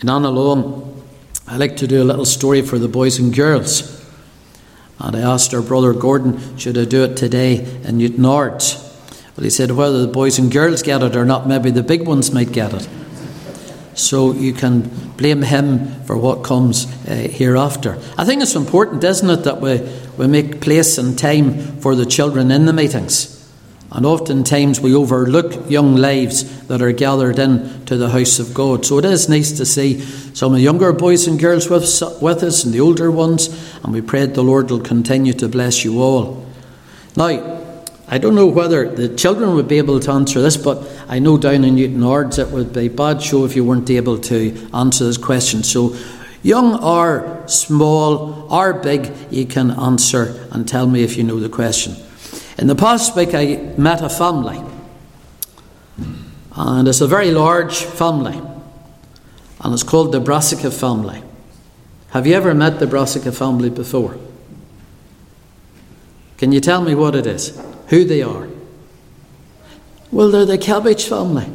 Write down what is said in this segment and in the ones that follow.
In Annalone, I like to do a little story for the boys and girls. And I asked our brother Gordon, should I do it today in Newtownards? Well, he said whether the boys and girls get it or not, maybe the big ones might get it. So you can blame him for what comes hereafter. I think it's important, isn't it, that we make place and time for the children in the meetings. And oftentimes we overlook young lives that are gathered in to the house of God. So it is nice to see some of the younger boys and girls with us and the older ones. And we pray the Lord will continue to bless you all. Now, I don't know whether the children would be able to answer this, but I know down in Newtownards it would be a bad show if you weren't able to answer this question. So young or small or big, you can answer and tell me if you know the question. In the past week I met a family, and it's a very large family, and it's called the Brassica family. Have you ever met the Brassica family before? Can you tell me what it is? Who they are? Well, they're the Cabbage family.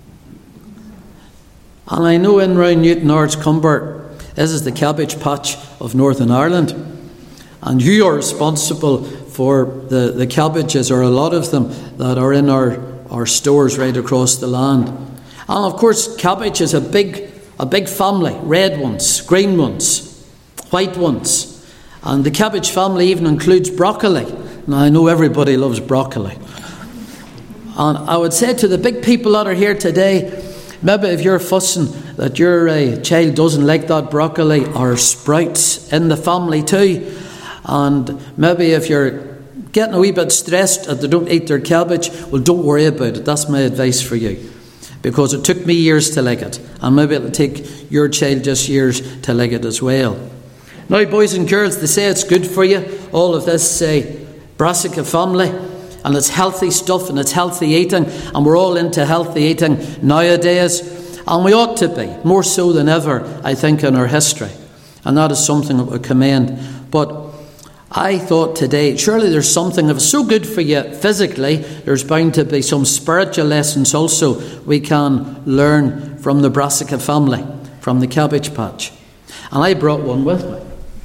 And I know in round Newtownards, Cumbert, this is the cabbage patch of Northern Ireland. And you are responsible for the cabbages, or a lot of them, that are in our stores right across the land. And of course, cabbage is a big family. Red ones, green ones, white ones. And the cabbage family even includes broccoli. Now, I know everybody loves broccoli. And I would say to the big people that are here today, maybe if you're fussing that your child doesn't like that broccoli, or sprouts in the family too, and maybe if you're getting a wee bit stressed that they don't eat their cabbage, well, don't worry about it. That's my advice for you. Because it took me years to like it, and maybe it'll take your child just years to like it as well. Now, boys and girls, they say it's good for you, all of this Brassica family, and it's healthy stuff and it's healthy eating, and we're all into healthy eating nowadays, and we ought to be, more so than ever, I think, in our history. And that is something that we commend. But I thought today, surely there's something, if it's so good for you physically, there's bound to be some spiritual lessons also we can learn from the Brassica family, from the cabbage patch. And I brought one with me.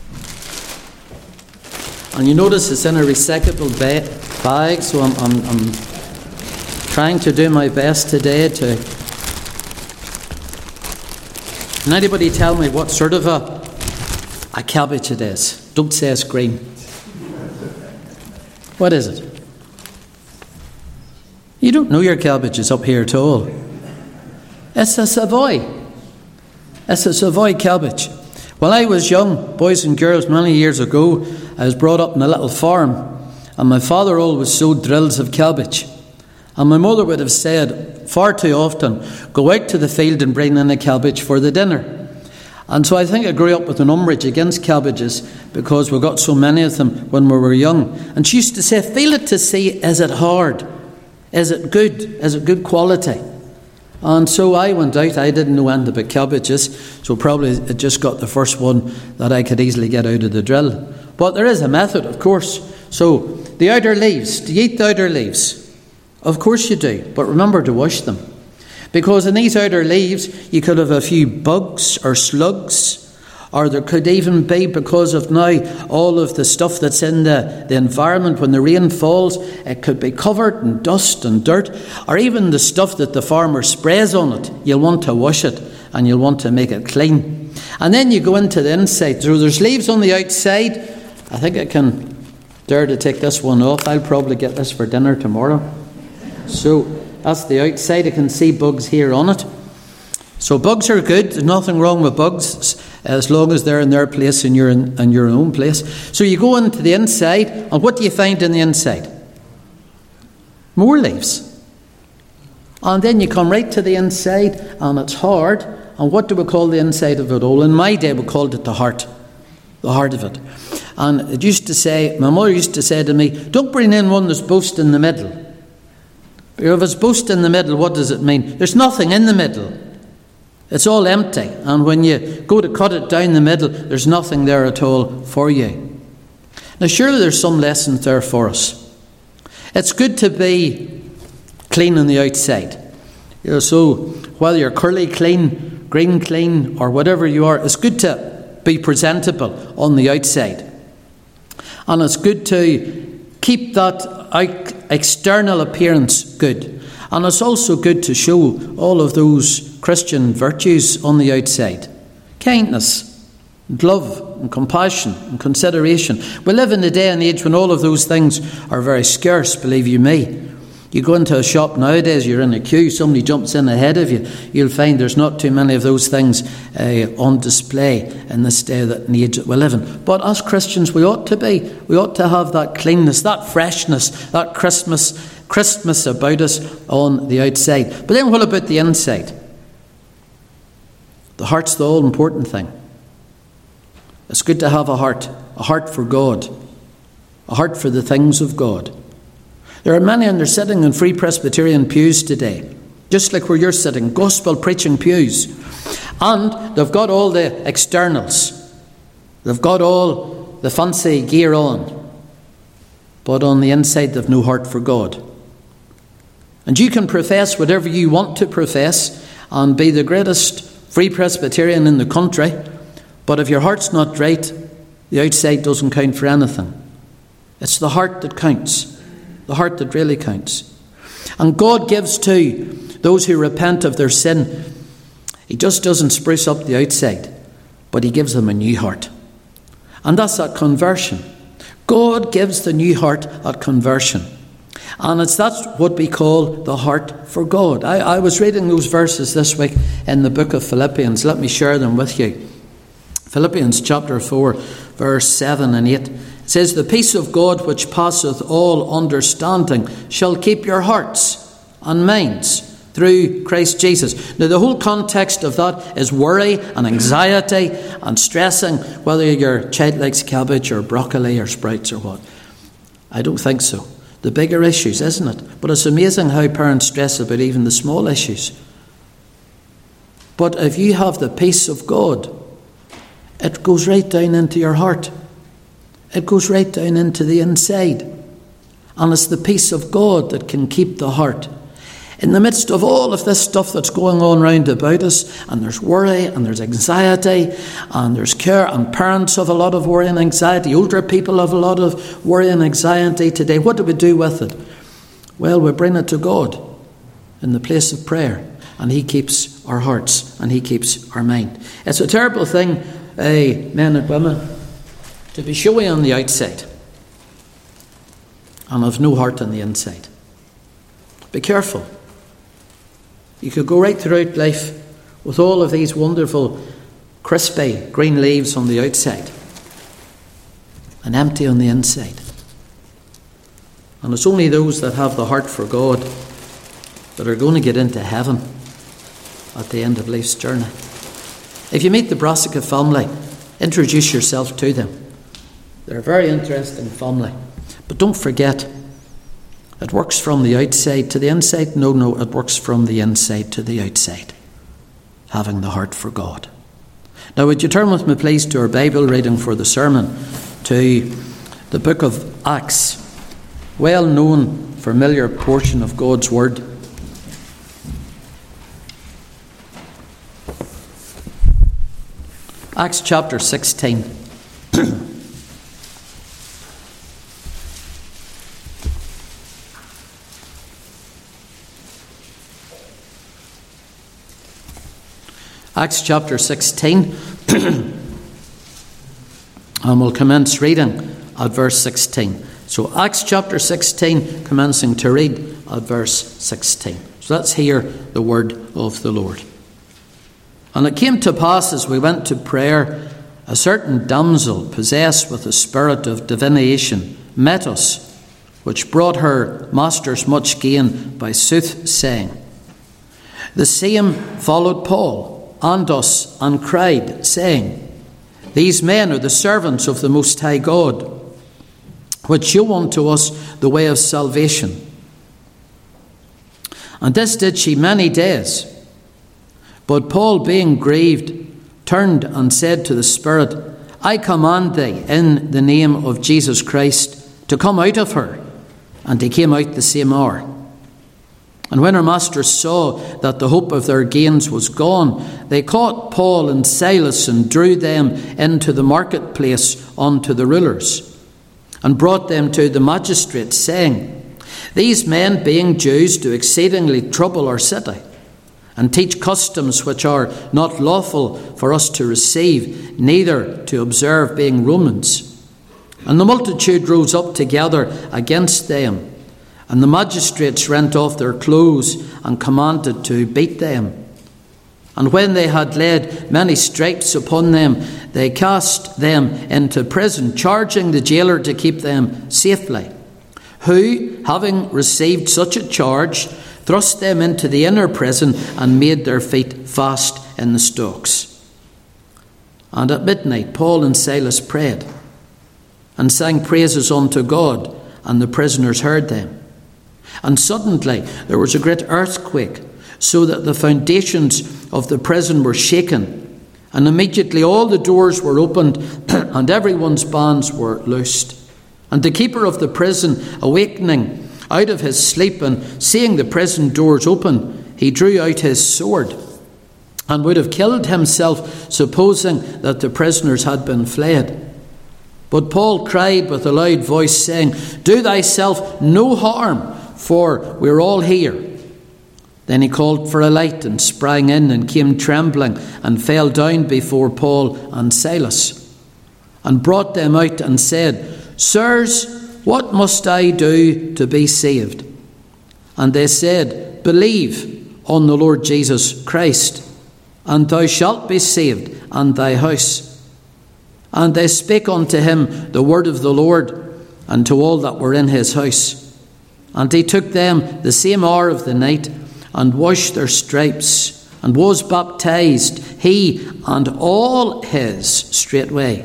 And you notice it's in a recyclable bag, so I'm trying to do my best today to... Can anybody tell me what sort of a cabbage it is? Don't say it's green. What is it? You don't know your cabbages up here at all. It's a Savoy. It's a Savoy cabbage. When I was young, boys and girls, many years ago, I was brought up in a little farm, and my father always sowed drills of cabbage. And my mother would have said far too often, go out to the field and bring in a cabbage for the dinner. And so I think I grew up with an umbrage against cabbages because we got so many of them when we were young. And she used to say, feel it to see, is it hard? Is it good? Is it good quality? And so I went out. I didn't know anything about cabbages, so probably it just got the first one that I could easily get out of the drill. But there is a method, of course. So the outer leaves, do you eat the outer leaves? Of course you do, but remember to wash them. Because in these outer leaves, you could have a few bugs or slugs, or there could even be, because of now all of the stuff that's in the environment, when the rain falls, it could be covered in dust and dirt, or even the stuff that the farmer sprays on it. You'll want to wash it, and you'll want to make it clean. And then you go into the inside. So there's leaves on the outside. I think I can dare to take this one off. I'll probably get this for dinner tomorrow. So that's the outside. I can see bugs here on it. So bugs are good. There's nothing wrong with bugs as long as they're in their place and you're in your own place. So you go into the inside, and what do you find in the inside? More leaves. And then you come right to the inside, and it's hard. And what do we call the inside of it all? In my day, we called it the heart of it. And it used to say, my mother used to say to me, don't bring in one that's boast in the middle. If it's boast in the middle, what does it mean? There's nothing in the middle. It's all empty. And when you go to cut it down the middle, there's nothing there at all for you. Now, surely there's some lessons there for us. It's good to be clean on the outside. So whether you're curly clean green, clean, or whatever you are, it's good to be presentable on the outside. And it's good to keep that external appearance good. And it's also good to show all of those Christian virtues on the outside. Kindness, and love, and compassion, and consideration. We live in a day and age when all of those things are very scarce, believe you me. You go into a shop nowadays, you're in a queue, somebody jumps in ahead of you, you'll find there's not too many of those things on display in this day and age that we live in. But as Christians, we ought to be. We ought to have that cleanness, that freshness, that Christmas about us on the outside. But then what about the inside? The heart's the all-important thing. It's good to have a heart for God, a heart for the things of God. There are many, and they're sitting in Free Presbyterian pews today, just like where you're sitting, gospel preaching pews. And they've got all the externals. They've got all the fancy gear on. But on the inside, they've no heart for God. And you can profess whatever you want to profess and be the greatest Free Presbyterian in the country, but if your heart's not right, the outside doesn't count for anything. It's the heart that counts. The heart that really counts. And God gives to those who repent of their sin. He just doesn't spruce up the outside, but he gives them a new heart. And that's that conversion. God gives the new heart at conversion. And that's what we call the heart for God. I was reading those verses this week in the book of Philippians. Let me share them with you. Philippians chapter 4, verse 7 and 8. It says, "The peace of God which passeth all understanding shall keep your hearts and minds through Christ Jesus." Now the whole context of that is worry and anxiety and stressing, whether your child likes cabbage or broccoli or sprouts or what. I don't think so. The bigger issues, isn't it? But it's amazing how parents stress about even the small issues. But if you have the peace of God, it goes right down into your heart. It goes right down into the inside. And it's the peace of God that can keep the heart. In the midst of all of this stuff that's going on round about us, and there's worry, and there's anxiety, and there's care, and parents have a lot of worry and anxiety, older people have a lot of worry and anxiety today. What do we do with it? Well, we bring it to God in the place of prayer, and he keeps our hearts, and he keeps our mind. It's a terrible thing, men and women, to be showy on the outside and have no heart on the inside. Be careful. You could go right throughout life with all of these wonderful crispy green leaves on the outside and empty on the inside. And it's only those that have the heart for God that are going to get into heaven at the end of life's journey. If you meet the Brassica family, introduce yourself to them. They're a very interesting family. But don't forget, it works from the outside to the inside. No, it works from the inside to the outside. Having the heart for God. Now, would you turn with me, please, to our Bible reading for the sermon, to the book of Acts. Well-known, familiar portion of God's Word. Acts chapter 16. Acts chapter 16, and we'll commence reading at verse 16. So Acts chapter 16, commencing to read at verse 16. So let's hear the word of the Lord. "And it came to pass, as we went to prayer, a certain damsel possessed with the spirit of divination met us, which brought her masters much gain by soothsaying. The same followed Paul and us, and cried, saying, These men are the servants of the Most High God, which show unto us the way of salvation. And this did she many days. But Paul, being grieved, turned and said to the Spirit, I command thee, in the name of Jesus Christ, to come out of her. And he came out the same hour. And when her masters saw that the hope of their gains was gone, they caught Paul and Silas and drew them into the marketplace unto the rulers, and brought them to the magistrates, saying, These men, being Jews, do exceedingly trouble our city, and teach customs which are not lawful for us to receive, neither to observe, being Romans. And the multitude rose up together against them, and the magistrates rent off their clothes and commanded to beat them. And when they had laid many stripes upon them, they cast them into prison, charging the jailer to keep them safely, who, having received such a charge, thrust them into the inner prison and made their feet fast in the stocks. And at midnight Paul and Silas prayed and sang praises unto God, and the prisoners heard them. And suddenly there was a great earthquake, so that the foundations of the prison were shaken. And immediately all the doors were opened, and everyone's bonds were loosed. And the keeper of the prison, awakening out of his sleep and seeing the prison doors open, he drew out his sword and would have killed himself, supposing that the prisoners had been fled. But Paul cried with a loud voice, saying, Do thyself no harm, for we're all here. Then he called for a light and sprang in and came trembling and fell down before Paul and Silas, and brought them out and said, Sirs, what must I do to be saved? And they said, Believe on the Lord Jesus Christ, and thou shalt be saved and thy house. And they spake unto him the word of the Lord, and to all that were in his house. And he took them the same hour of the night, and washed their stripes, and was baptized, he and all his straightway.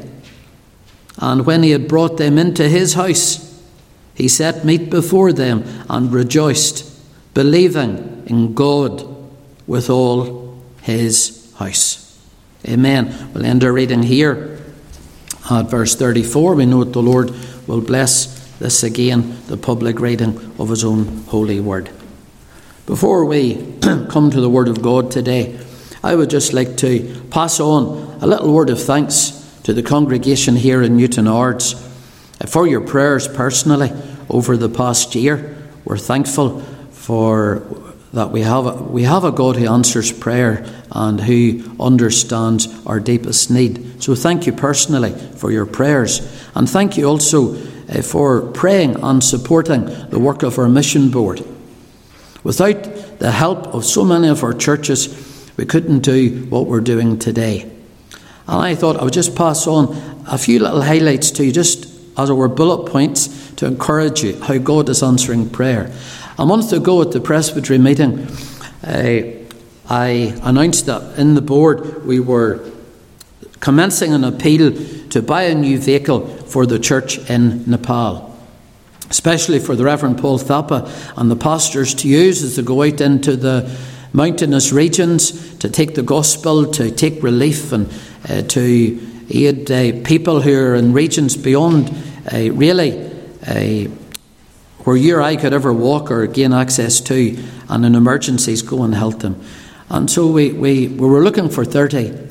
And when he had brought them into his house, he set meat before them, and rejoiced, believing in God with all his house. Amen. We'll end our reading here at verse 34. We know that the Lord will bless this again, the public reading of his own holy word. Before we come to the word of God today, I would just like to pass on a little word of thanks to the congregation here in Newton Ards for your prayers personally over the past year. We're thankful for that we have a God who answers prayer and who understands our deepest need. So thank you personally for your prayers, and thank you also for praying and supporting the work of our mission board. Without the help of so many of our churches, we couldn't do what we're doing today. And I thought I would just pass on a few little highlights to you, just as it were bullet points, to encourage you how God is answering prayer. A month ago at the presbytery meeting, I announced that in the board we were commencing an appeal to buy a new vehicle for the church in Nepal, especially for the Reverend Paul Thapa and the pastors to use as they go out into the mountainous regions to take the gospel, to take relief, and to aid people who are in regions beyond where you or I could ever walk or gain access to, and in emergencies go and help them. And so we were looking for £30,000.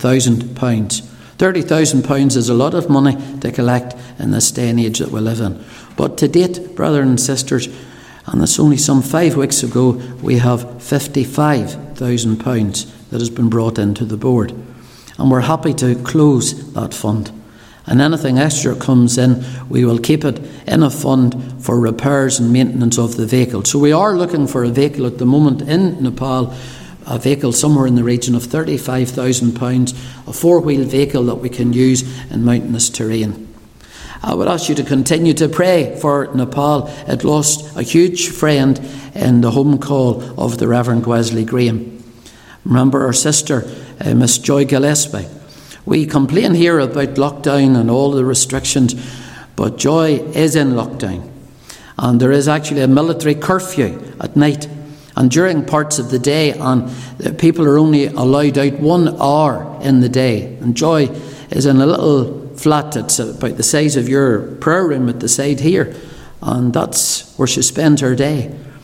£30,000 is a lot of money to collect in this day and age that we live in. But to date, brothers and sisters, and it's only some 5 weeks ago, we have £55,000 that has been brought into the board. And we're happy to close that fund. And anything extra comes in, we will keep it in a fund for repairs and maintenance of the vehicle. So we are looking for a vehicle at the moment in Nepal, a vehicle somewhere in the region of £35,000, a four-wheel vehicle that we can use in mountainous terrain. I would ask you to continue to pray for Nepal. It lost a huge friend in the home call of the Reverend Wesley Graham. Remember our sister, Miss Joy Gillespie. We complain here about lockdown and all the restrictions, but Joy is in lockdown. And there is actually a military curfew at night and during parts of the day, and people are only allowed out 1 hour in the day. And Joy is in a little flat that's about the size of your prayer room at the side here, and that's where she spends her day.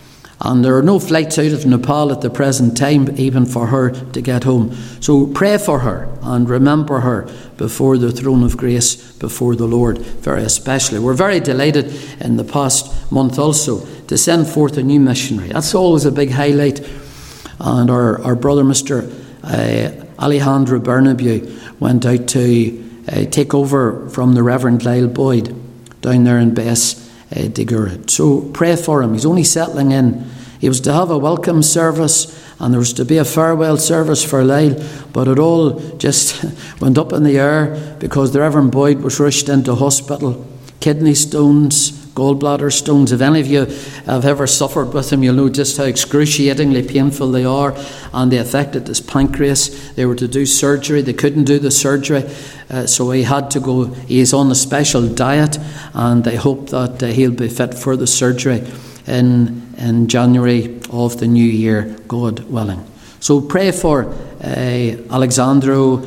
And there are no flights out of Nepal at the present time, even for her to get home. So pray for her and remember her before the throne of grace, before the Lord, very especially. We're very delighted in the past month also to send forth a new missionary. That's always a big highlight. And our brother, Mr. Alejandro Bernabeu, went out to take over from the Reverend Lyle Boyd down there in Bess de Gurad. So pray for him. He's only settling in. He was to have a welcome service and there was to be a farewell service for Lyle, but it all just went up in the air because the Reverend Boyd was rushed into hospital. Kidney stones, gallbladder stones. If any of you have ever suffered with them, you'll know just how excruciatingly painful they are, and they affected his pancreas. They were to do surgery. They couldn't do the surgery, so he had to go. He is on a special diet, and they hope that he'll be fit for the surgery in January of the new year, God willing. So pray for Alejandro,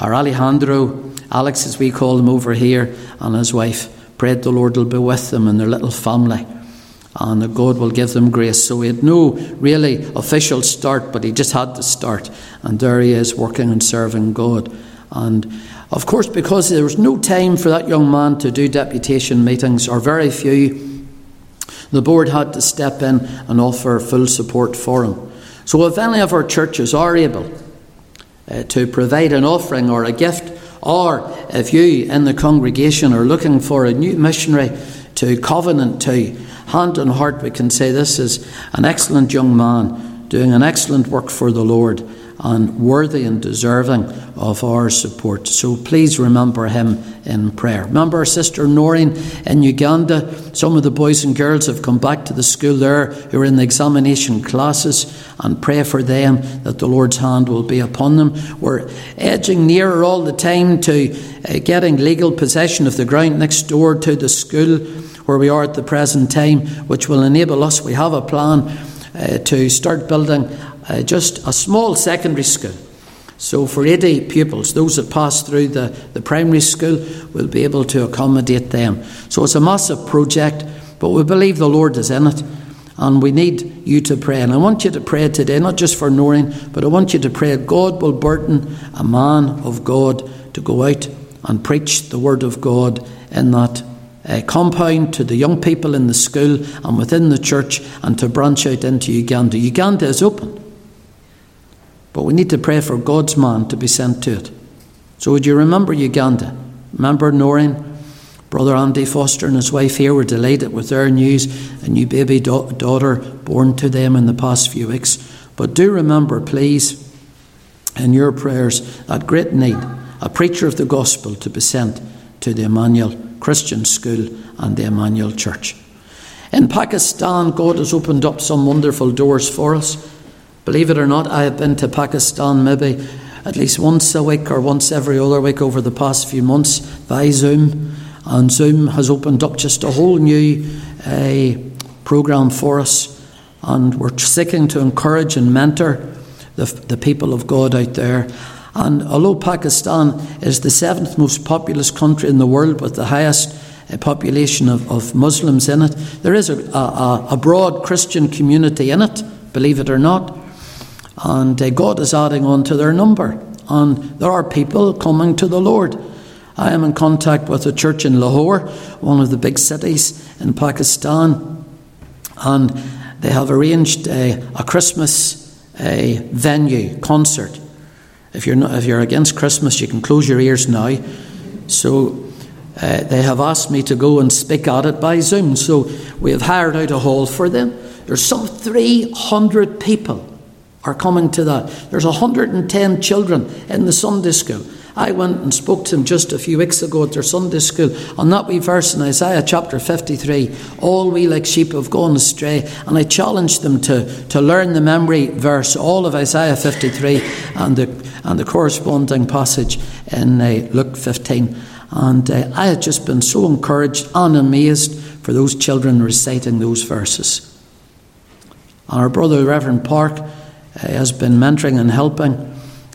Alex as we call him over here, and his wife. Pray the Lord will be with them and their little family, and that God will give them grace. So he had no really official start, but he just had to start, and there he is working and serving God. And of course, because there was no time for that young man to do deputation meetings, or very few, the board had to step in and offer full support for him. So if any of our churches are able to provide an offering or a gift, or if you in the congregation are looking for a new missionary to covenant to, hand on heart we can say this is an excellent young man doing an excellent work for the Lord and worthy and deserving of our support. So please remember him in prayer. Remember our sister Noreen in Uganda. Some of the boys and girls have come back to the school there who are in the examination classes, and pray for them that the Lord's hand will be upon them. We're edging nearer all the time to getting legal possession of the ground next door to the school where we are at the present time, which will enable us. We have a plan to start building just a small secondary school. So for 80 pupils, those that pass through the primary school, will be able to accommodate them. So it's a massive project, but we believe the Lord is in it, and we need you to pray. And I want you to pray today, not just for Noreen, but I want you to pray God will burden a man of God to go out and preach the word of God in that compound to the young people in the school and within the church, and to branch out into Uganda. Uganda is open, but we need to pray for God's man to be sent to it. So would you remember Uganda? Remember Noreen? Brother Andy Foster and his wife here were delighted with their news, a new baby daughter born to them in the past few weeks. But do remember, please, in your prayers, that great need, a preacher of the gospel to be sent to the Emmanuel Christian School and the Emmanuel Church. In Pakistan, God has opened up some wonderful doors for us. Believe it or not, I have been to Pakistan maybe at least once a week or once every other week over the past few months by Zoom. And Zoom has opened up just a whole new program for us. And we're seeking to encourage and mentor the people of God out there. And although Pakistan is the 7th most populous country in the world with the highest population of Muslims in it, there is a broad Christian community in it, believe it or not. And God is adding on to their number. And there are people coming to the Lord. I am in contact with a church in Lahore, one of the big cities in Pakistan. And they have arranged a Christmas venue, concert. If you're against Christmas, you can close your ears now. So they have asked me to go and speak at it by Zoom. So we have hired out a hall for them. There's some 300 people are coming to that. There's 110 children in the Sunday school. I went and spoke to them just a few weeks ago at their Sunday school on that wee verse in Isaiah chapter 53, all we like sheep have gone astray. And I challenged them to learn the memory verse, all of Isaiah 53 and the corresponding passage in Luke 15. And I had just been so encouraged and amazed for those children reciting those verses. And our brother Reverend Park has been mentoring and helping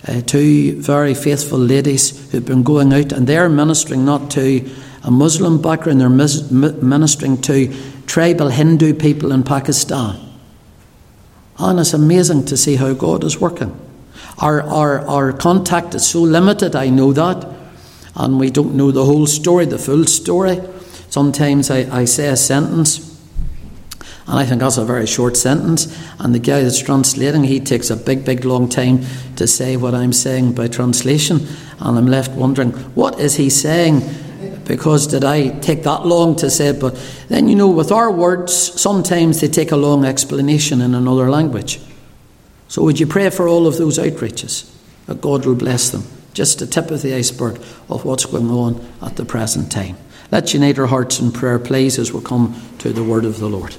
two very faithful ladies who've been going out, and they're ministering not to a Muslim background, they're ministering to tribal Hindu people in Pakistan. And it's amazing to see how God is working. Our contact is so limited, I know that. And we don't know the whole story, the full story. Sometimes I say a sentence, and I think that's a very short sentence, and the guy that's translating, he takes a big long time to say what I'm saying by translation, and I'm left wondering, what is he saying? Because did I take that long to say it? But then, with our words, sometimes they take a long explanation in another language. So would you pray for all of those outreaches, that God will bless them? Just the tip of the iceberg of what's going on at the present time. Let's unite our hearts in prayer, please, as we come to the word of the Lord.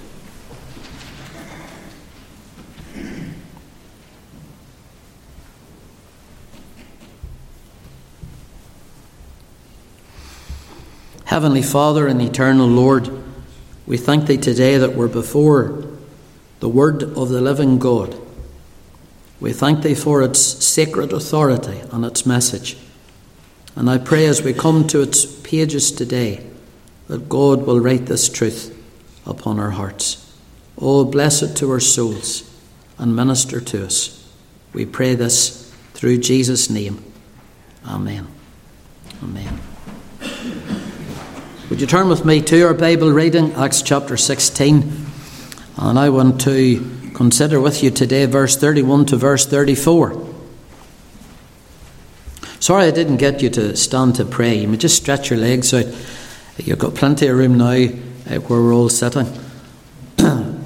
Heavenly Father and eternal Lord, we thank Thee today that we're before the Word of the living God. We thank Thee for its sacred authority and its message. And I pray as we come to its pages today that God will write this truth upon our hearts. Oh, bless it to our souls and minister to us. We pray this through Jesus' name. Amen. Amen. Would you turn with me to our Bible reading, Acts chapter 16. And I want to consider with you today verse 31 to verse 34. Sorry I didn't get you to stand to pray. You may just stretch your legs out. You've got plenty of room now where we're all sitting. And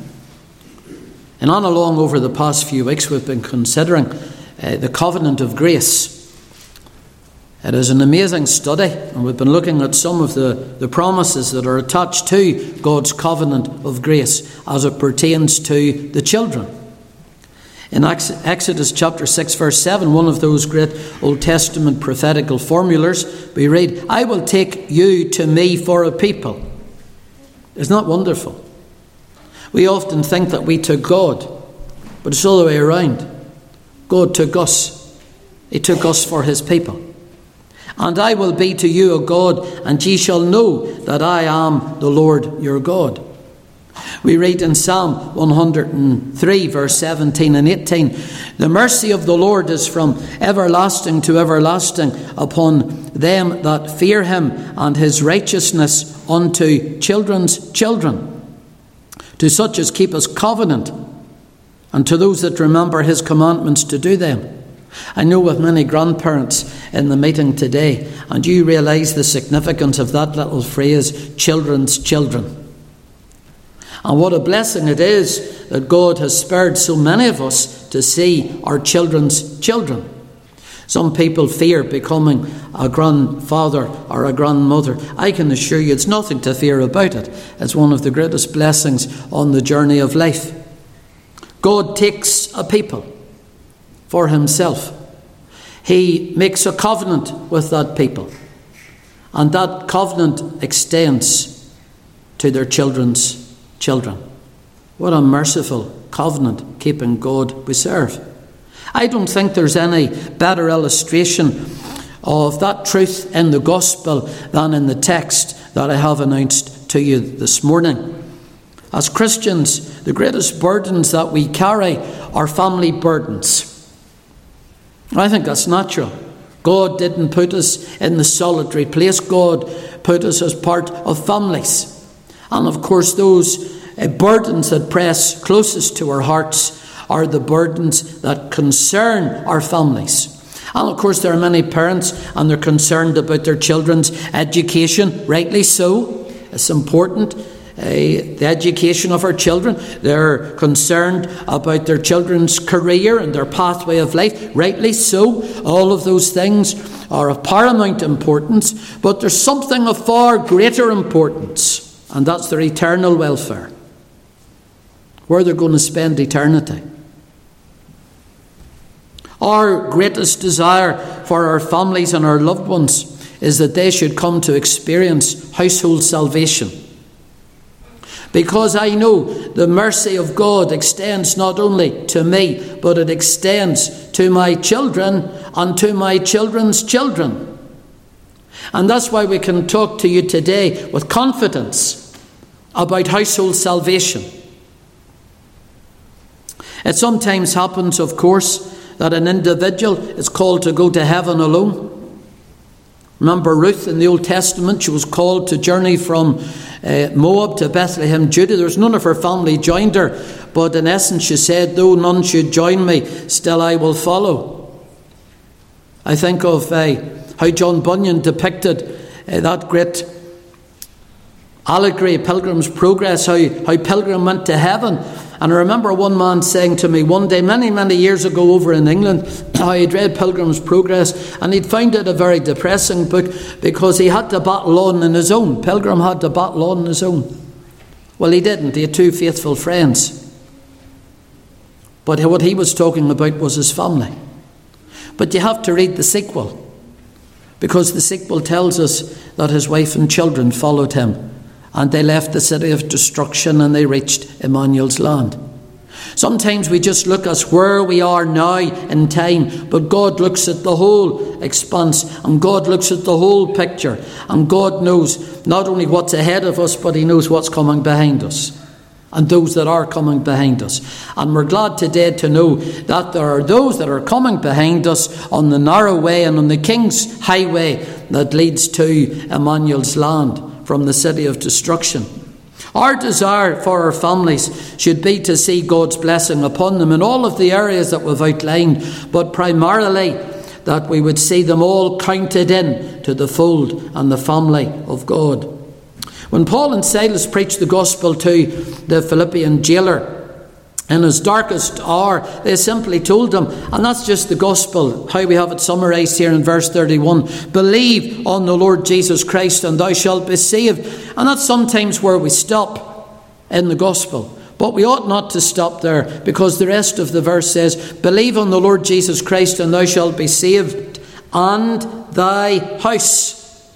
on along over the past few weeks we've been considering the covenant of grace. It is an amazing study, and we've been looking at some of the promises that are attached to God's covenant of grace as it pertains to the children. In Exodus chapter 6 verse 7, one of those great Old Testament prophetical formulas, we read, "I will take you to me for a people." Isn't that wonderful? We often think that we took God, but it's all the way around. God took us. He took us for his people. "And I will be to you a God, and ye shall know that I am the Lord your God." We read in Psalm 103 verse 17 and 18, "The mercy of the Lord is from everlasting to everlasting upon them that fear him, and his righteousness unto children's children, to such as keep his covenant, and to those that remember his commandments to do them." I know with many grandparents in the meeting today, and you realise the significance of that little phrase, children's children. And what a blessing it is that God has spared so many of us to see our children's children. Some people fear becoming a grandfather or a grandmother. I can assure you it's nothing to fear about it. It's one of the greatest blessings on the journey of life. God takes a people for himself. He makes a covenant with that people, and that covenant extends to their children's children. What a merciful covenant-keeping God we serve. I don't think there's any better illustration of that truth in the gospel than in the text that I have announced to you this morning. As Christians, the greatest burdens that we carry are family burdens. I think that's natural. God didn't put us in the solitary place. God put us as part of families. And of course, those burdens that press closest to our hearts are the burdens that concern our families. And of course, there are many parents, and they're concerned about their children's education, rightly so. It's important. The education of our children. They're concerned about their children's career and their pathway of life, rightly so. All of those things are of paramount importance, but there's something of far greater importance, and that's their eternal welfare, where they're going to spend eternity. Our greatest desire for our families and our loved ones is that they should come to experience household salvation. Because I know the mercy of God extends not only to me, but it extends to my children and to my children's children. And that's why we can talk to you today with confidence about household salvation. It sometimes happens, of course, that an individual is called to go to heaven alone. Remember Ruth in the Old Testament, she was called to journey from Moab to Bethlehem, Judah. There's none of her family joined her, but in essence she said, though none should join me, still I will follow. I think of how John Bunyan depicted that great allegory, Pilgrim's Progress, how Pilgrim went to heaven. And I remember one man saying to me one day, many, many years ago over in England, how he'd read Pilgrim's Progress and he'd found it a very depressing book because he had to battle on his own. Pilgrim had to battle on his own. Well, he didn't. He had two faithful friends. But what he was talking about was his family. But you have to read the sequel, because the sequel tells us that his wife and children followed him. And they left the city of destruction and they reached Emmanuel's land. Sometimes we just look at where we are now in time, but God looks at the whole expanse and God looks at the whole picture. And God knows not only what's ahead of us, but he knows what's coming behind us and those that are coming behind us. And we're glad today to know that there are those that are coming behind us on the narrow way and on the King's highway that leads to Emmanuel's land, from the city of destruction. Our desire for our families should be to see God's blessing upon them in all of the areas that we've outlined, but primarily that we would see them all counted in to the fold and the family of God. When Paul and Silas preached the gospel to the Philippian jailer in his darkest hour, they simply told him, and that's just the gospel, how we have it summarised here in verse 31, believe on the Lord Jesus Christ and thou shalt be saved. And that's sometimes where we stop in the gospel. But we ought not to stop there, because the rest of the verse says, believe on the Lord Jesus Christ and thou shalt be saved, and thy house.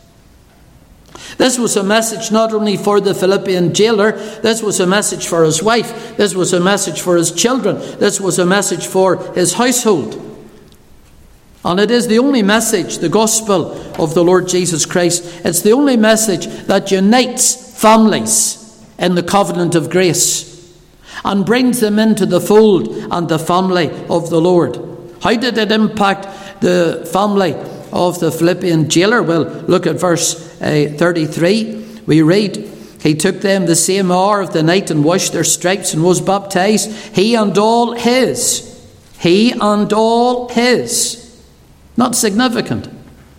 This was a message not only for the Philippian jailer, this was a message for his wife, this was a message for his children, this was a message for his household. And it is the only message, the gospel of the Lord Jesus Christ, it's the only message that unites families in the covenant of grace and brings them into the fold and the family of the Lord. How did it impact the family of the Philippian jailer? Well, look at verse 33. We read, he took them the same hour of the night and washed their stripes and was baptized, he and all his. Not significant.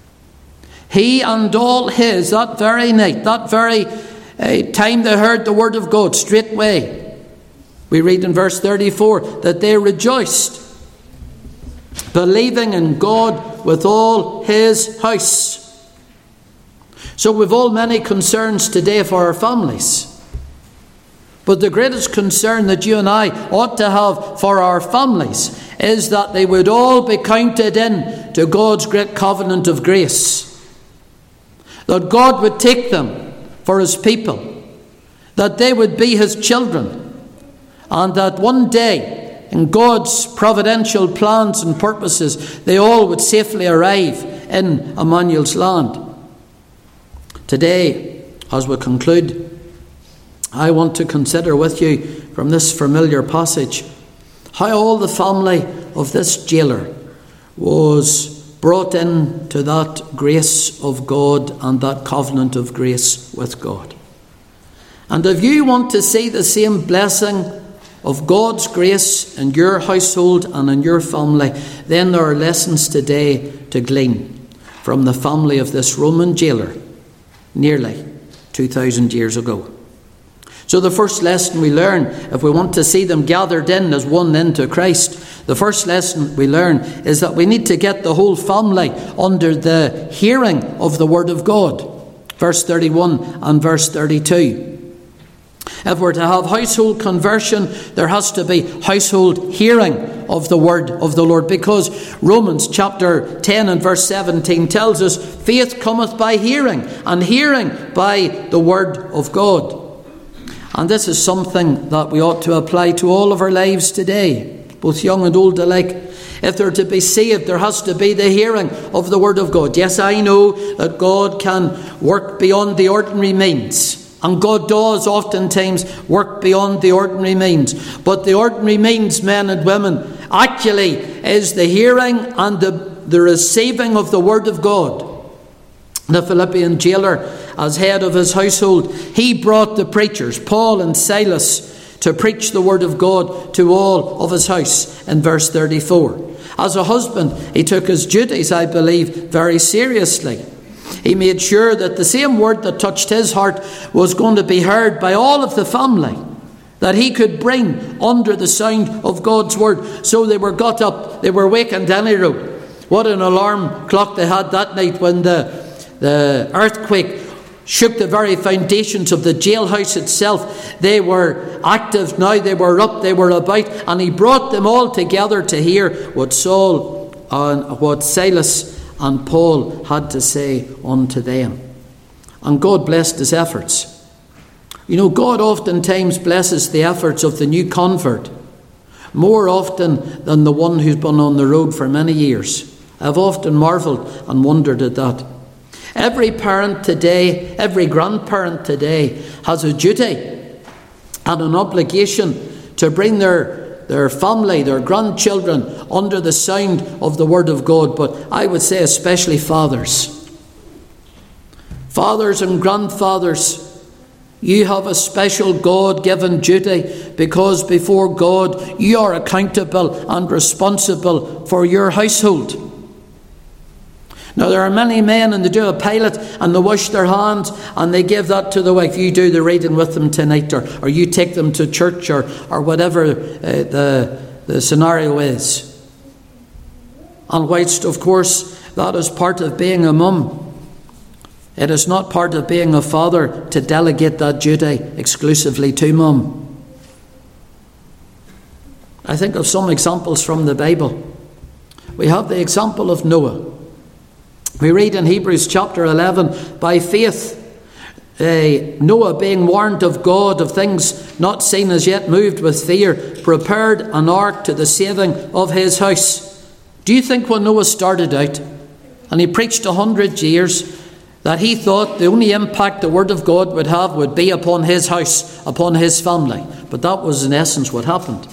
He and all his, that very night, that very time they heard the word of God, straightway. We read in verse 34 that they rejoiced, believing in God with all his house. So we've all many concerns today for our families. But the greatest concern that you and I ought to have for our families is that they would all be counted in to God's great covenant of grace. That God would take them for his people. That they would be his children. And that one day, in God's providential plans and purposes, they all would safely arrive in Emmanuel's land. Today, as we conclude, I want to consider with you from this familiar passage how all the family of this jailer was brought into that grace of God and that covenant of grace with God. And if you want to see the same blessing of God's grace in your household and in your family, then there are lessons today to glean from the family of this Roman jailer nearly 2,000 years ago. So the first lesson we learn, if we want to see them gathered in as one into Christ, the first lesson we learn is that we need to get the whole family under the hearing of the Word of God. Verse 31 and verse 32. If we're to have household conversion, there has to be household hearing of the word of the Lord, because Romans chapter 10 and verse 17 tells us, faith cometh by hearing, and hearing by the word of God. And this is something that we ought to apply to all of our lives today, both young and old alike. If they're to be saved, there has to be the hearing of the word of God. Yes, I know that God can work beyond the ordinary means. And God does oftentimes work beyond the ordinary means. But the ordinary means, men and women, actually is the hearing and the receiving of the word of God. The Philippian jailer, as head of his household, he brought the preachers, Paul and Silas, to preach the word of God to all of his house in verse 34. As a husband, he took his duties, I believe, very seriously. He made sure that the same word that touched his heart was going to be heard by all of the family, that he could bring under the sound of God's word. So they were got up, they were wakened anyhow. What an alarm clock they had that night when the earthquake shook the very foundations of the jailhouse itself. They were active now, they were up, they were about, and he brought them all together to hear what Saul and what Silas and Paul had to say unto them. And God blessed his efforts. You know, God oftentimes blesses the efforts of the new convert more often than the one who's been on the road for many years. I've often marvelled and wondered at that. Every parent today, every grandparent today has a duty and an obligation to bring their family, their grandchildren, under the sound of the word of God. But I would say especially fathers. Fathers and grandfathers, you have a special God-given duty, because before God you are accountable and responsible for your household. Now, there are many men, and they do a pilot and they wash their hands and they give that to the wife. You do the reading with them tonight, or you take them to church, or whatever the scenario is. And whilst, of course, that is part of being a mum, it is not part of being a father to delegate that duty exclusively to mum. I think of some examples from the Bible. We have the example of Noah. We read in Hebrews chapter 11, by faith, Noah, being warned of God of things not seen as yet, moved with fear, prepared an ark to the saving of his house. Do you think when Noah started out, and he preached 100 years, that he thought the only impact the word of God would have would be upon his house, upon his family? But that was in essence what happened.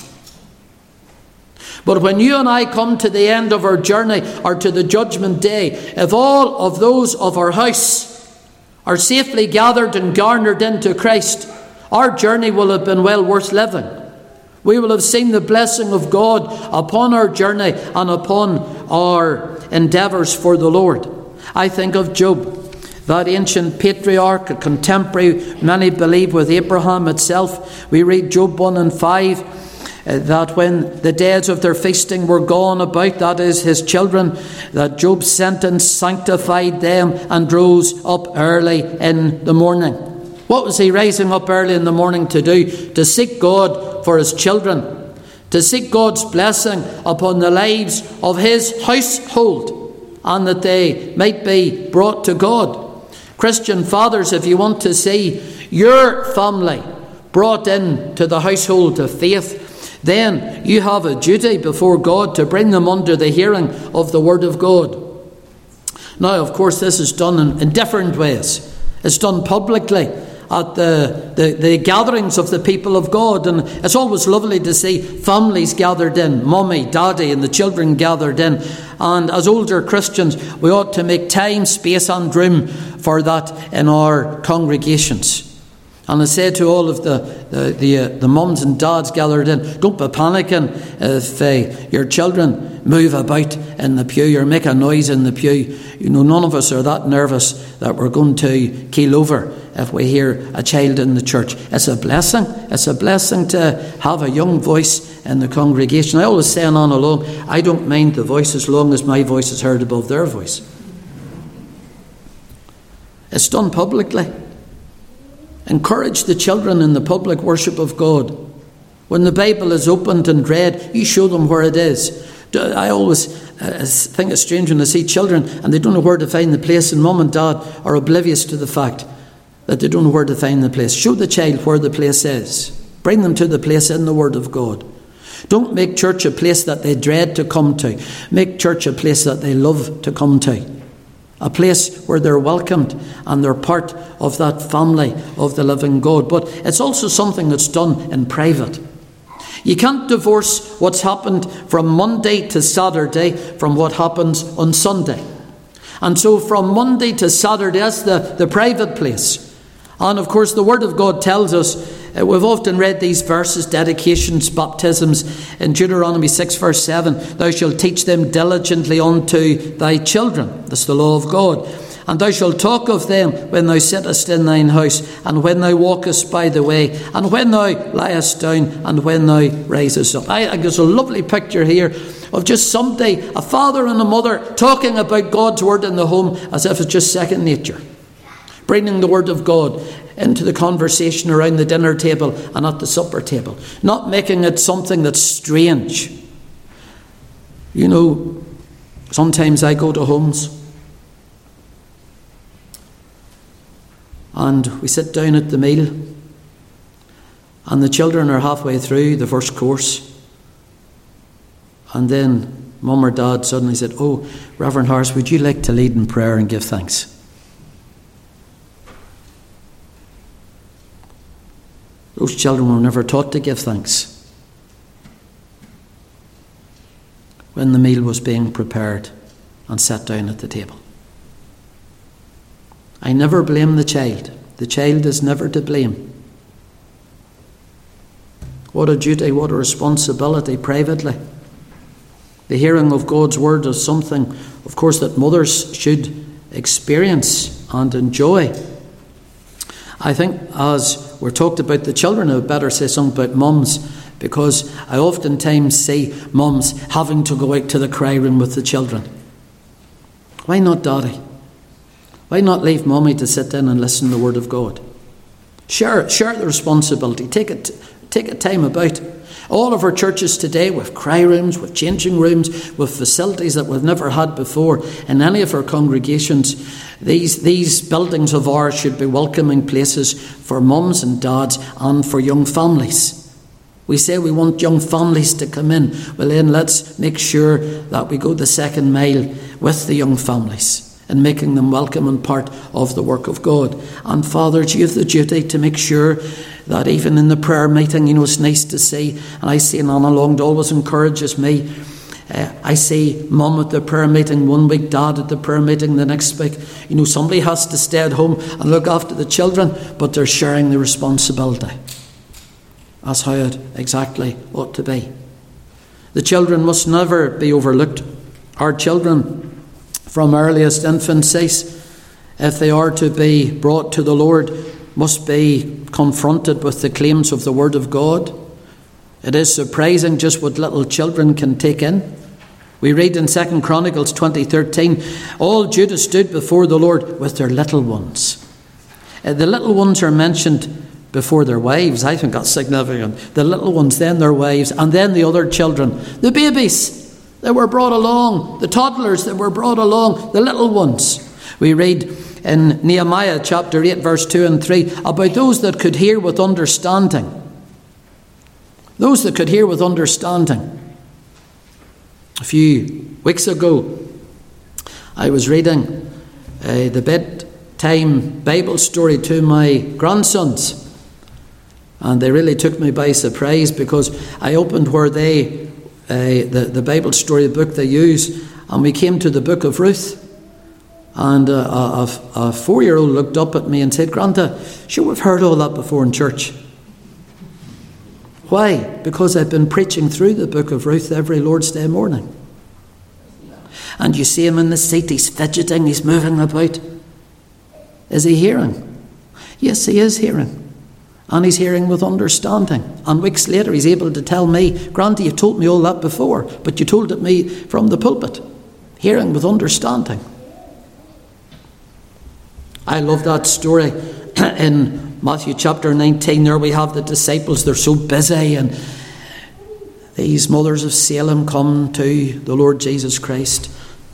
But when you and I come to the end of our journey, or to the judgment day, if all of those of our house are safely gathered and garnered into Christ, our journey will have been well worth living. We will have seen the blessing of God upon our journey and upon our endeavours for the Lord. I think of Job, that ancient patriarch, a contemporary, many believe, with Abraham itself. We read Job 1 and 5, that when the days of their feasting were gone about, that is his children, that Job's sentence sanctified them and rose up early in the morning. What was he rising up early in the morning to do? To seek God for his children, to seek God's blessing upon the lives of his household, and that they might be brought to God. Christian fathers, if you want to see your family brought into the household of faith, then you have a duty before God to bring them under the hearing of the word of God. Now, of course, this is done in different ways. It's done publicly at the gatherings of the people of God, and it's always lovely to see families gathered in, mummy, daddy, and the children gathered in. And as older Christians, we ought to make time, space and room for that in our congregations. And I say to all of the mums and dads gathered in, don't be panicking if your children move about in the pew or make a noise in the pew. You know, none of us are that nervous that we're going to keel over if we hear a child in the church. It's a blessing. It's a blessing to have a young voice in the congregation. I always say on along, I don't mind the voice as long as my voice is heard above their voice. It's done publicly. Encourage the children in the public worship of God. When the Bible is opened and read, you show them where it is. I always think it's strange when I see children and they don't know where to find the place, and mum and dad are oblivious to the fact that they don't know where to find the place. Show the child where the place is. Bring them to the place in the Word of God. Don't make church a place that they dread to come to. Make church a place that they love to come to. a place where they're welcomed and they're part of that family of the living God. But it's also something that's done in private. You can't divorce what's happened from Monday to Saturday from what happens on Sunday. And so from Monday to Saturday, that's the private place. And of course, the Word of God tells us, we've often read these verses, dedications, baptisms, in Deuteronomy 6 verse 7, thou shalt teach them diligently unto thy children. That's the law of God. And thou shalt talk of them when thou sittest in thine house, and when thou walkest by the way, and when thou liest down, and when thou risest up. I think there's a lovely picture here of just someday a father and a mother talking about God's word in the home as if it's just second nature. Bringing the word of God into the conversation around the dinner table and at the supper table. Not making it something that's strange. You know, sometimes I go to homes and we sit down at the meal and the children are halfway through the first course, and then Mum or Dad suddenly said, "Oh, Reverend Harris, would you like to lead in prayer and give thanks?" Those children were never taught to give thanks when the meal was being prepared and sat down at the table. I never blame the child. The child is never to blame. What a duty, what a responsibility privately. The hearing of God's word is something, of course, that mothers should experience and enjoy. I think as we're talked about the children, I would better say something about mums, because I oftentimes see mums having to go out to the cry room with the children. Why not Daddy? Why not leave Mummy to sit in and listen to the word of God? Share the responsibility. Take a time about. All of our churches today, with cry rooms, with changing rooms, with facilities that we've never had before in any of our congregations, these buildings of ours should be welcoming places for mums and dads and for young families. We say we want young families to come in. Well then, let's make sure that we go the second mile with the young families and making them welcome and part of the work of God. And fathers, you have the duty to make sure that even in the prayer meeting, you know, it's nice to see, and I see Anna Longd always encourages me. I see Mum at the prayer meeting one week, Dad at the prayer meeting the next week. You know, somebody has to stay at home and look after the children, but they're sharing the responsibility. That's how it exactly ought to be. The children must never be overlooked. Our children, from earliest infancies, if they are to be brought to the Lord, must be confronted with the claims of the Word of God. It is surprising just what little children can take in. We read in 2 Chronicles 20:13, all Judah stood before the Lord with their little ones. The little ones are mentioned before their wives. I think that's significant. The little ones, then their wives, and then the other children. The babies that were brought along, the toddlers that were brought along, the little ones. We read in Nehemiah chapter 8 verse 2 and 3 about those that could hear with understanding. Those that could hear with understanding. A few weeks ago, I was reading the bedtime Bible story to my grandsons. And they really took me by surprise, because I opened where the Bible story book they use, and we came to the book of Ruth. And a 4-year-old looked up at me and said, "Granta, sure, we've heard all that before in church." Why? Because I've been preaching through the book of Ruth every Lord's Day morning. And you see him in the seat, he's fidgeting, he's moving about. Is he hearing? Yes, he is hearing. And he's hearing with understanding. And weeks later he's able to tell me, "Granta, you told me all that before, but you told it me from the pulpit." Hearing with understanding. I love that story in Matthew chapter 19. There we have the disciples. They're so busy, and these mothers of Salem come to the Lord Jesus Christ.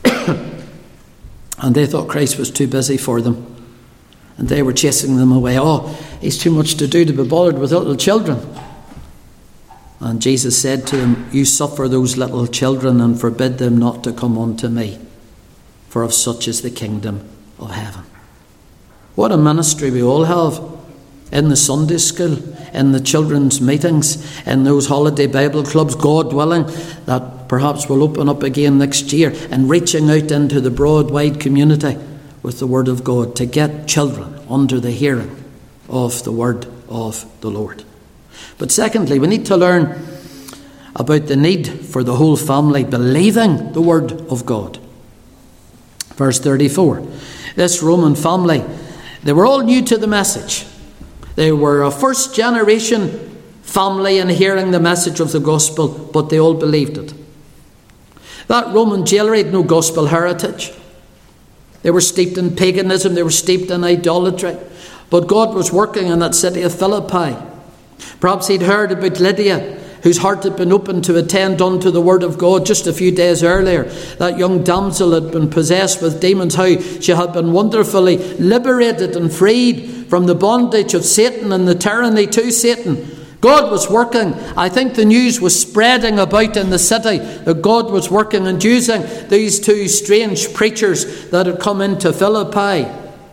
And they thought Christ was too busy for them. And they were chasing them away. "Oh, he's too much to do to be bothered with little children." And Jesus said to them, "You suffer those little children and forbid them not to come unto me." for of such is the kingdom of heaven. What a ministry we all have in the Sunday school, in the children's meetings, in those holiday Bible clubs, God willing, that perhaps will open up again next year, and reaching out into the broad, wide community with the Word of God to get children under the hearing of the Word of the Lord. But secondly, we need to learn about the need for the whole family believing the Word of God. Verse 34, this Roman family, they were all new to the message. They were a first generation family in hearing the message of the gospel, but they all believed it. That Roman jailer had no gospel heritage. They were steeped in paganism, they were steeped in idolatry. But God was working in that city of Philippi. Perhaps he'd heard about Lydia, whose heart had been opened to attend unto the word of God just a few days earlier. That young damsel had been possessed with demons, how she had been wonderfully liberated and freed from the bondage of Satan and the tyranny to Satan. God was working. I think the news was spreading about in the city that God was working and using these two strange preachers that had come into Philippi.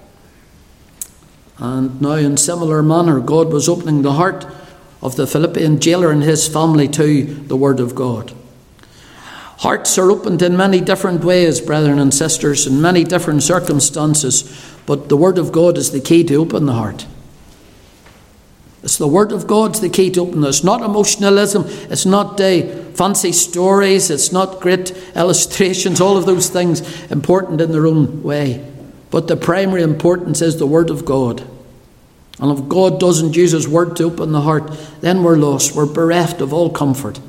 And now in similar manner, God was opening the heart of the Philippian jailer and his family to the Word of God. Hearts are opened in many different ways, brethren and sisters, in many different circumstances, but the Word of God is the key to open the heart. It's the Word of God's the key to open it. It's not emotionalism, it's not fancy stories, it's not great illustrations, all of those things important in their own way. But the primary importance is the Word of God. And if God doesn't use His Word to open the heart, then we're lost. We're bereft of all comfort.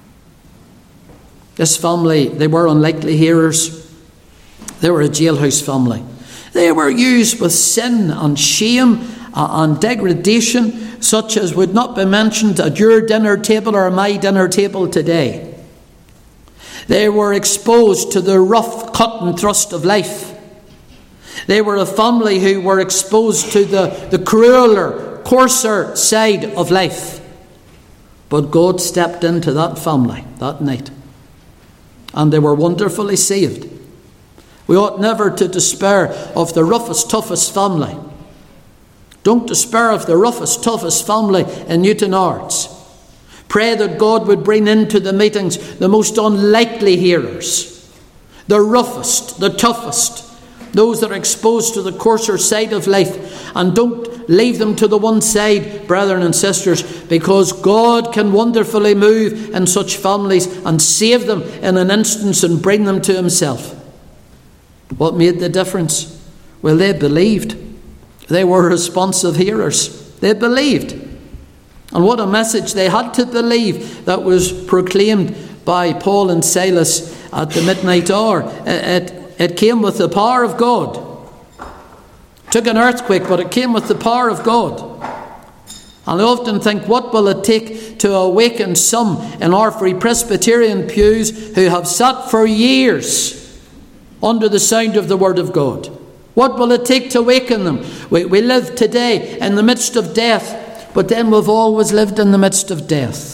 This family, they were unlikely hearers. They were a jailhouse family. They were used with sin and shame and degradation, such as would not be mentioned at your dinner table or my dinner table today. They were exposed to the rough cut and thrust of life. They were a family who were exposed to the crueler, coarser side of life. But God stepped into that family that night, and they were wonderfully saved. We ought never to despair of the roughest, toughest family. Don't despair of the roughest, toughest family in Newton Arts. Pray that God would bring into the meetings the most unlikely hearers, the roughest, the toughest, those that are exposed to the coarser side of life. And don't leave them to the one side, brethren and sisters, because God can wonderfully move in such families and save them in an instant and bring them to Himself. What made the difference? Well, they believed. They were responsive hearers. They believed. And what a message they had to believe that was proclaimed by Paul and Silas at the midnight hour. It came with the power of God. It took an earthquake, but it came with the power of God. And I often think, what will it take to awaken some in our Free Presbyterian pews who have sat for years under the sound of the Word of God? What will it take to awaken them? We live today in the midst of death, but then we've always lived in the midst of death.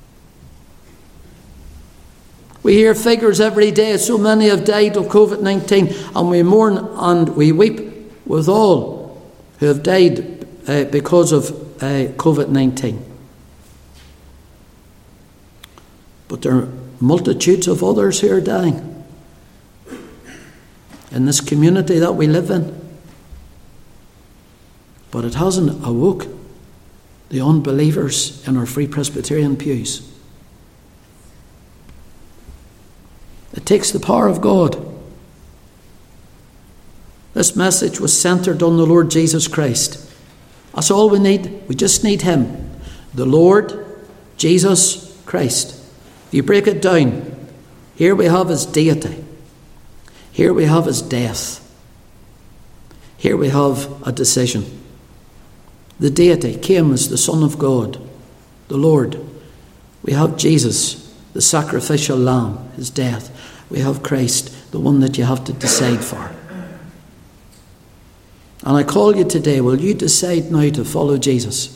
We hear figures every day, so many have died of COVID-19, and we mourn and we weep with all who have died because of COVID-19. But there are multitudes of others who are dying in this community that we live in. But it hasn't awoke the unbelievers in our Free Presbyterian pews. It takes the power of God. This message was centered on the Lord Jesus Christ. That's all we need. We just need Him. The Lord Jesus Christ. If you break it down, here we have His deity. Here we have His death. Here we have a decision. The deity came as the Son of God, the Lord. We have Jesus, the sacrificial lamb, His death. We have Christ, the one that you have to decide for. And I call you today, will you decide now to follow Jesus?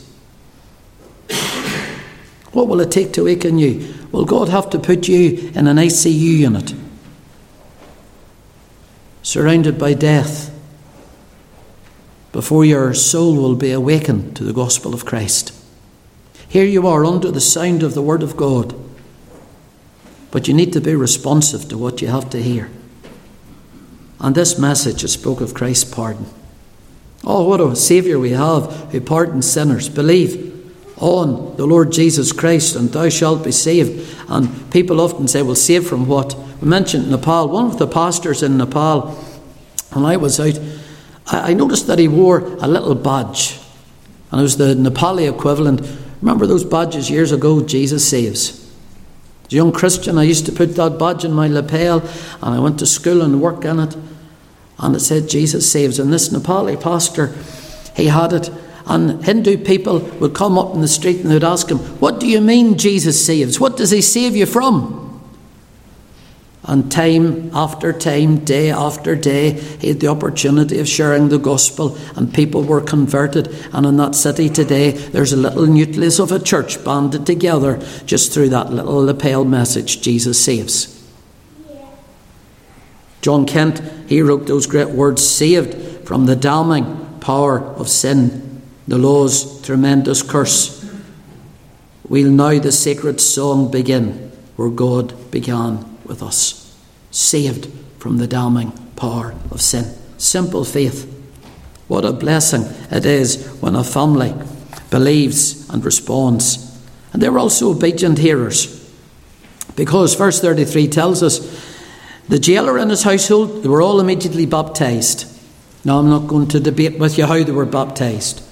What will it take to awaken you? Will God have to put you in an ICU unit surrounded by death, before your soul will be awakened to the gospel of Christ. Here you are under the sound of the word of God, but you need to be responsive to what you have to hear. And this message spoke of Christ's pardon. Oh, what a Saviour we have who pardons sinners. Believe on the Lord Jesus Christ and thou shalt be saved. And people often say, well, saved from what? We mentioned Nepal. One of the pastors in Nepal, when I was out, I noticed that he wore a little badge. And it was the Nepali equivalent. Remember those badges years ago, Jesus Saves? As a young Christian, I used to put that badge in my lapel, and I went to school and work in it. And it said, Jesus Saves. And this Nepali pastor, he had it. And Hindu people would come up in the street and they'd ask him, what do you mean Jesus saves? What does he save you from? And time after time, day after day, he had the opportunity of sharing the gospel, and people were converted. And in that city today, there's a little nucleus of a church banded together just through that little lapel message, Jesus saves. John Kent, he wrote those great words, saved from the damning power of sin, the law's tremendous curse. We'll now the sacred song begin where God began with us. Saved from the damning power of sin. Simple faith. What a blessing it is when a family believes and responds. And they were also obedient hearers. Because verse 33 tells us the jailer and his household, they were all immediately baptised. Now I'm not going to debate with you how they were baptised.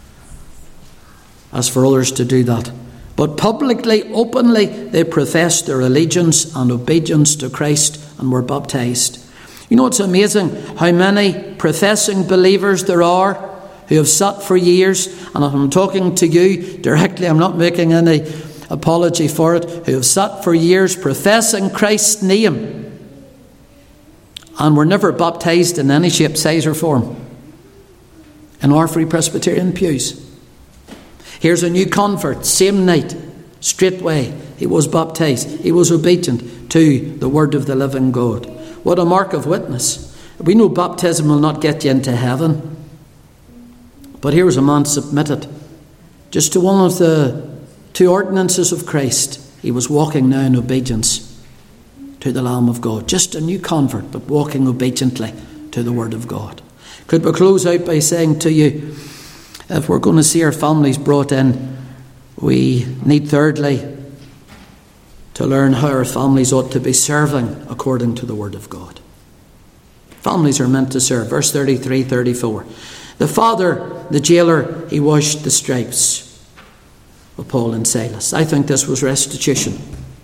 As for others to do that. But publicly, openly, they professed their allegiance and obedience to Christ and were baptised. You know, it's amazing how many professing believers there are who have sat for years, and if I'm talking to you directly, I'm not making any apology for it, who have sat for years professing Christ's name and were never baptised in any shape, size or form in our Free Presbyterian pews. Here's a new convert, same night, straightway, he was baptised. He was obedient to the word of the living God. What a mark of witness. We know baptism will not get you into heaven. But here was a man submitted just to one of the two ordinances of Christ. He was walking now in obedience to the Lamb of God. Just a new convert, but walking obediently to the word of God. Could we close out by saying to you, if we're going to see our families brought in, we need thirdly to learn how our families ought to be serving according to the word of God. Families are meant to serve. Verse 33, 34. The father, the jailer, he washed the stripes of Paul and Silas. I think this was restitution.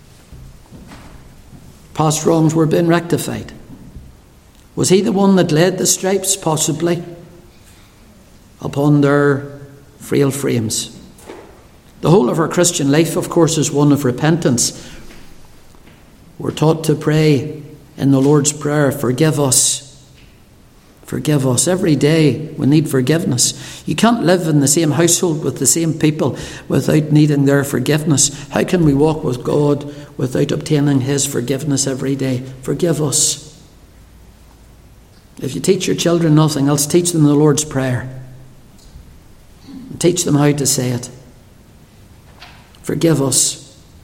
Past wrongs were being rectified. Was he the one that laid the stripes? Possibly. Upon their frail frames. The whole of our Christian life, of course, is one of repentance. We're taught to pray in the Lord's Prayer, forgive us. Forgive us. Every day we need forgiveness. You can't live in the same household with the same people without needing their forgiveness. How can we walk with God without obtaining his forgiveness every day? Forgive us. If you teach your children nothing else, teach them the Lord's Prayer. And teach them how to say it. Forgive us.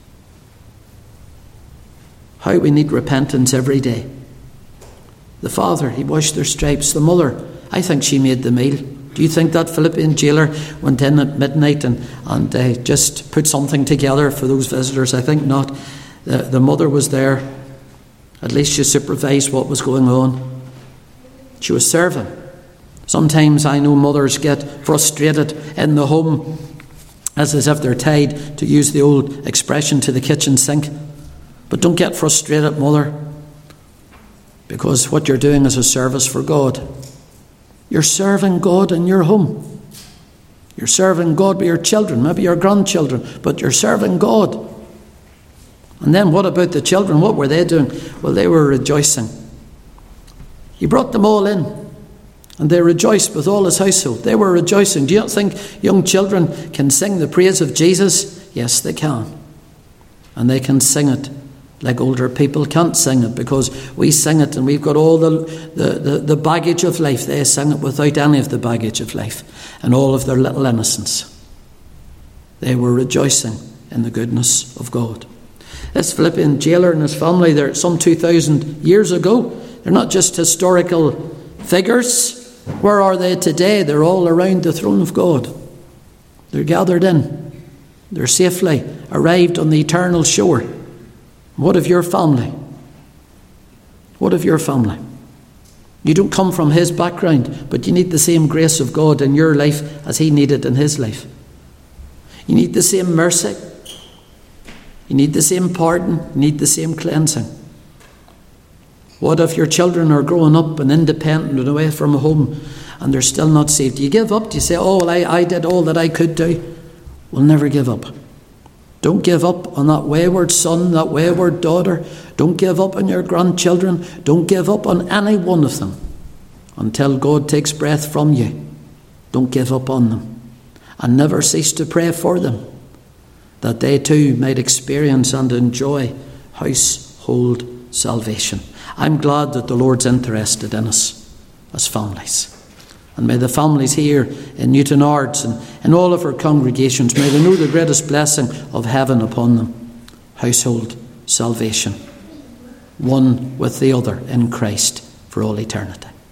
How we need repentance every day. The father, he washed their stripes. The mother, I think she made the meal. Do you think that Philippian jailer went in at midnight and just put something together for those visitors? I think not. The mother was there. At least she supervised what was going on. She was serving. Sometimes I know mothers get frustrated in the home as if they're tied, to use the old expression, to the kitchen sink. But don't get frustrated, mother, because what you're doing is a service for God. You're serving God in your home. You're serving God with your children, maybe your grandchildren, but you're serving God. And then what about the children? What were they doing? Well, they were rejoicing. He brought them all in, and they rejoiced with all his household. They were rejoicing. Do you not think young children can sing the praise of Jesus? Yes, they can. And they can sing it like older people can't sing it, because we sing it and we've got all the baggage of life. They sang it without any of the baggage of life and all of their little innocence. They were rejoicing in the goodness of God. This Philippian jailer and his family, they're some 2,000 years ago. They're not just historical figures. Where are they today? They're all around the throne of God. They're gathered in. They're safely arrived on the eternal shore. What of your family? What of your family? You don't come from his background, but you need the same grace of God in your life as he needed in his life. You need the same mercy. You need the same pardon. You need the same cleansing. What if your children are growing up and independent and away from home and they're still not saved? Do you give up? Do you say, oh, well, I did all that I could do? We'll never give up. Don't give up on that wayward son, that wayward daughter. Don't give up on your grandchildren. Don't give up on any one of them until God takes breath from you. Don't give up on them. And never cease to pray for them, that they too might experience and enjoy household salvation. I'm glad that the Lord's interested in us as families. And may the families here in Newtonards and in all of our congregations, may they know the greatest blessing of heaven upon them. Household salvation. One with the other in Christ for all eternity.